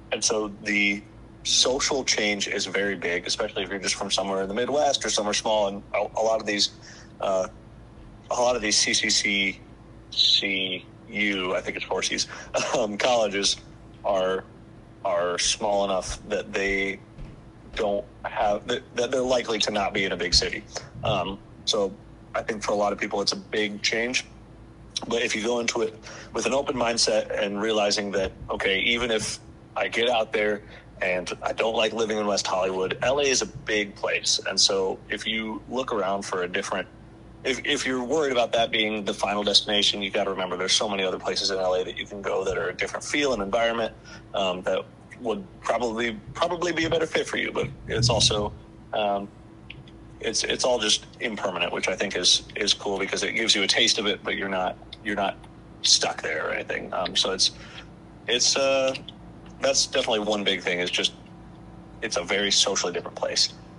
And so the social change is very big, especially if you're just from somewhere in the Midwest or somewhere small. And a lot of these, CCCU, I think it's four C's, colleges are small enough that they don't have that they're likely to not be in a big city. So I think for a lot of people, it's a big change. But if you go into it with an open mindset and realizing that, okay, even if I get out there and I don't like living in West Hollywood, LA is a big place. And so if you look around for a different, if you're worried about that being the final destination, you got to remember there's so many other places in LA that you can go that are a different feel and environment, that would probably be a better fit for you. But it's also, it's all just impermanent, which I think is cool because it gives you a taste of it, but you're not stuck there or anything. So it's that's definitely one big thing, is just it's a very socially different place.